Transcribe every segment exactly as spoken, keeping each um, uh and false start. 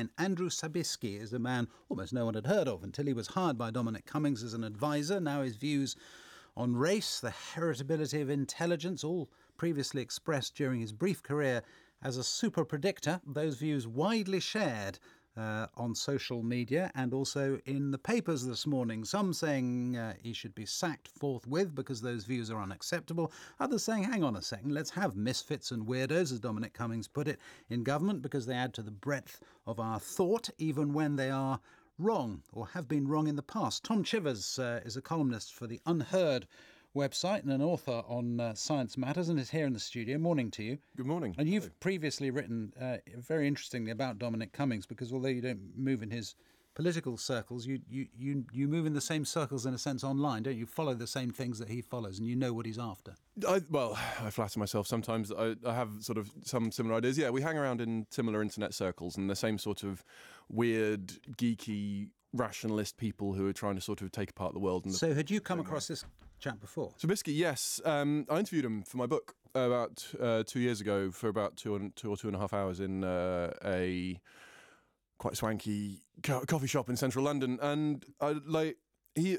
And Andrew Sabisky is a man almost no one had heard of until he was hired by Dominic Cummings as an advisor. Now his views on race, the heritability of intelligence, all previously expressed during his brief career as a super predictor, those views widely shared uh, on social media and also in the papers this morning. Some saying uh, he should be sacked forthwith because those views are unacceptable. Others saying, hang on a second, let's have misfits and weirdos, as Dominic Cummings put it, in government because they add to the breadth of our thought, even when they are wrong or have been wrong in the past. Tom Chivers uh, is a columnist for the Unheard website and an author on uh, science matters and is here in the studio. Morning to you. Good morning. And you've previously written uh, very interestingly about Dominic Cummings, because although you don't move in his political circles, you, you, you, you move in the same circles in a sense online, don't you? You follow the same things that he follows and you know what he's after. I, well, I flatter myself sometimes that I, I have sort of some similar ideas. Yeah, we hang around in similar internet circles and the same sort of weird, geeky, rationalist people who are trying to sort of take apart the world. And the so had you come across this chap before? Sabisky, yes. Um, I interviewed him for my book about uh, two years ago for about two, and, two or two and a half hours in uh, a quite swanky co- coffee shop in central London. And I like he...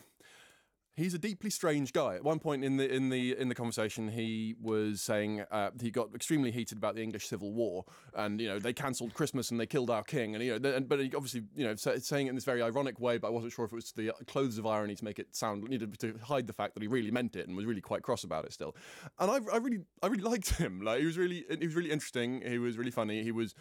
He's a deeply strange guy. At one point in the in the in the conversation, he was saying uh, he got extremely heated about the English Civil War, and you know they cancelled Christmas and they killed our king, and you know, and, but he obviously you know saying it in this very ironic way. But I wasn't sure if it was the clothes of irony to make it sound, you know, to hide the fact that he really meant it and was really quite cross about it still. And I, I really I really liked him. Like he was really he was really interesting. He was really funny. He was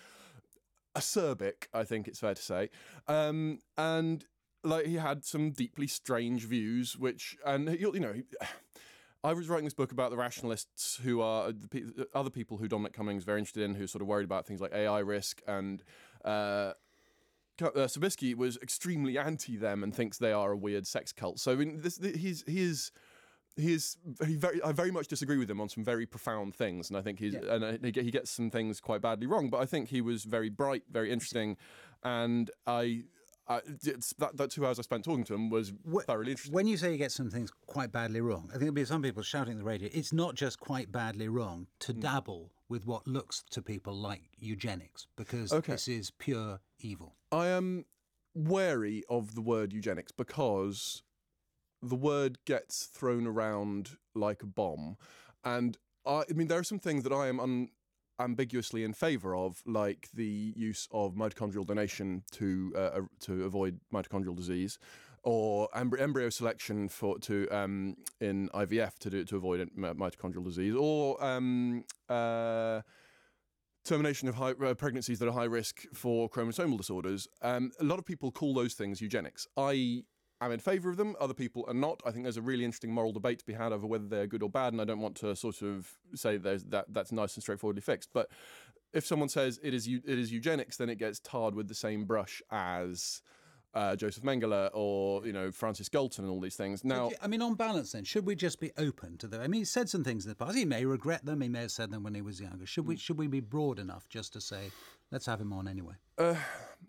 acerbic, I think it's fair to say, um, and. Like he had some deeply strange views, which, and you know, he, I was writing this book about the rationalists who are the other people who Dominic Cummings is very interested in, who are sort of worried about things like A I risk, and uh, uh, Sabisky was extremely anti them and thinks they are a weird sex cult. So I mean, this, he's he is. He is he very. I very much disagree with him on some very profound things, and I think he's yeah. and I, he gets some things quite badly wrong. But I think he was very bright, very interesting, and I. Uh, it's that, that two hours I spent talking to him was thoroughly interesting. When you say you get some things quite badly wrong, I think there'll be some people shouting at the radio, it's not just quite badly wrong to mm. dabble with what looks to people like eugenics, because okay. this is pure evil. I am wary of the word eugenics because the word gets thrown around like a bomb. And I, I mean, there are some things that I am un... ambiguously in favour of, like the use of mitochondrial donation to uh, to avoid mitochondrial disease, or embry- embryo selection for to um, in I V F to do, to avoid mitochondrial disease, or um, uh, termination of high, uh, pregnancies that are high risk for chromosomal disorders. Um, a lot of people call those things eugenics. I I'm in favour of them, other people are not. I think there's a really interesting moral debate to be had over whether they're good or bad, and I don't want to sort of say there's that that's nice and straightforwardly fixed. But if someone says it is it is eugenics, then it gets tarred with the same brush as uh, Joseph Mengele or, you know, Francis Galton and all these things. Now, I mean, on balance then, should we just be open to them? I mean, he said some things in the past. He may regret them, he may have said them when he was younger. Should we, should we be broad enough just to say, let's have him on anyway? Uh...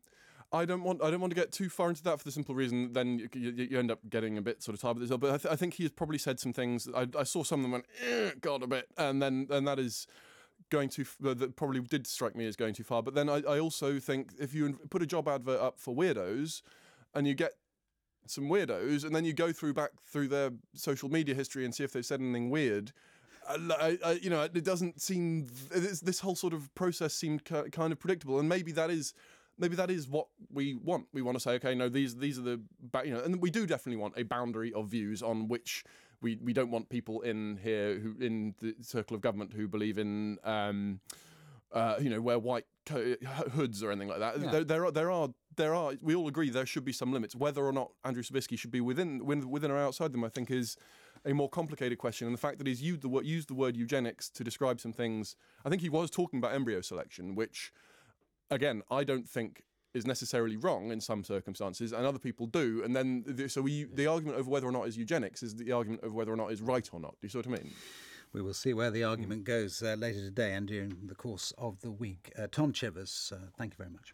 I don't want. I don't want to get too far into that for the simple reason. Then you, you, you end up getting a bit sort of tired with this. But I, th- I think he has probably said some things. I, I saw some of them went, eh, God, a bit, and then and that is going too. Uh, that probably did strike me as going too far. But then I, I also think if you put a job advert up for weirdos, and you get some weirdos, and then you go through back through their social media history and see if they've said anything weird. I, I, you know, it doesn't seem. This, this whole sort of process seemed ca- kind of predictable, and maybe that is. Maybe that is what we want. We want to say, okay, no, these these are the, you know, and we do definitely want a boundary of views on which we, we don't want people in here who in the circle of government who believe in, um, uh, you know, wear white co- hoods or anything like that. Yeah. There, there are there are there are. We all agree there should be some limits. Whether or not Andrew Sabisky should be within within or outside them, I think, is a more complicated question. And the fact that he's used the word used the word eugenics to describe some things. I think he was talking about embryo selection, which. Again, I don't think is necessarily wrong in some circumstances, and other people do. And then, the, so we, the argument over whether or not is eugenics is the argument of whether or not is right or not. Do you see what I mean? We will see where the argument goes uh, later today and during the course of the week. Uh, Tom Chivers, uh, thank you very much.